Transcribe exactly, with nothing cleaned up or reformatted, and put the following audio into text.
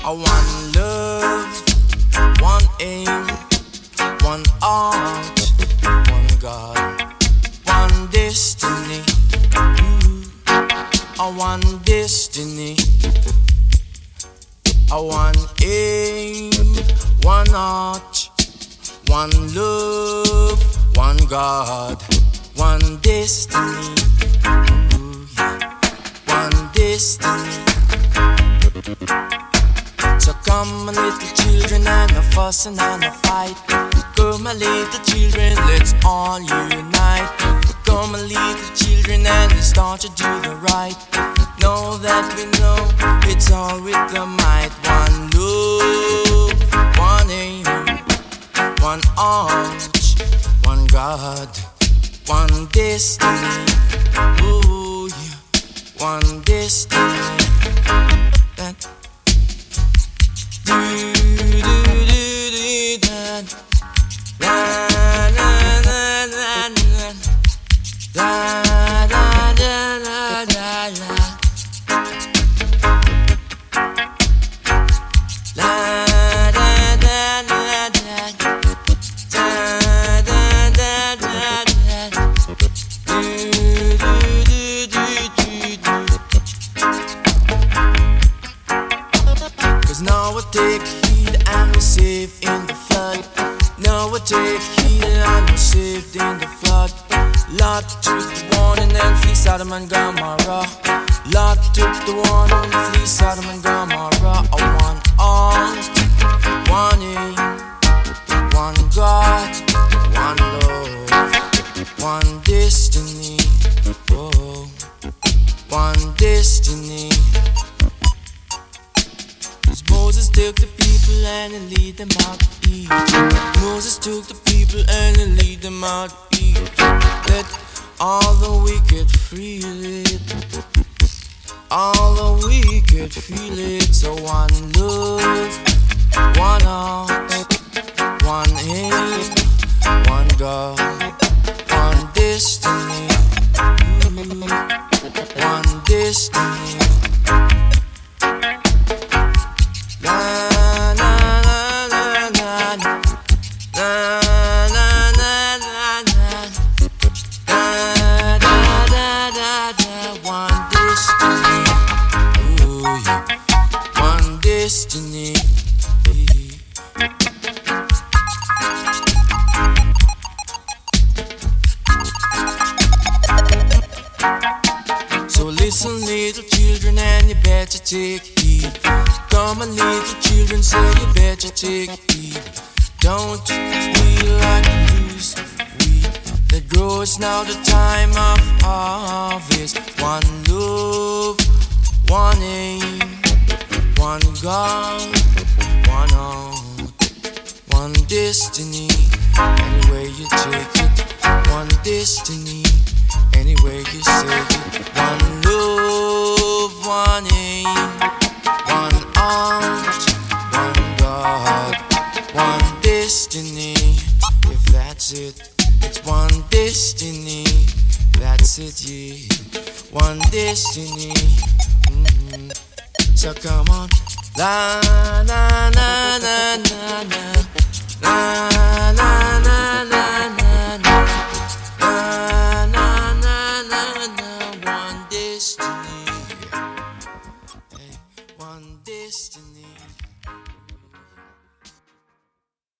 A one love, one aim, one art, one God, one destiny. Ooh. A one destiny, a one aim, one art, one love, one God, one destiny. Ooh, yeah. One destiny. So come, my little children, and a fuss and a fight. Come, my little children, let's all unite. Come, my little children, and let's start to do the right. Know that we know it's all with the might. One love, one aim, one arch, one God, one destiny. Ooh, yeah, one destiny. That do do do do da da da da da da da da da da da. Now I take heed and we're saved in the flood. Now I take heed and we're saved in the flood. Lot took the warning and flee Sodom and Gomorrah. Lot took the warning and flee Sodom and Gomorrah. A one art, one aim, one God, one love, one destiny. Oh, one destiny. Moses took the people and he lead them out of Egypt. Moses took the people and he lead them out of Egypt. Let all the wicked feel it. All the wicked feel it. So one love, one heart, one aim, one God, one destiny. Ooh, one destiny. Destiny. So listen, little children, and you better take heed. Come on, little children, say you better take heed. Don't feel like a loose weed that grows now the time of harvest. One love, one aim, one God, one heart, one destiny. Anyway you take it, one destiny. Anyway you say it, one love, one aim, one heart, one God, one destiny. If that's it, it's one destiny. That's it, yeah, one destiny. Mm-hmm. So come on, la la la la la la la la la la la la la la la. One destiny, hey, one destiny.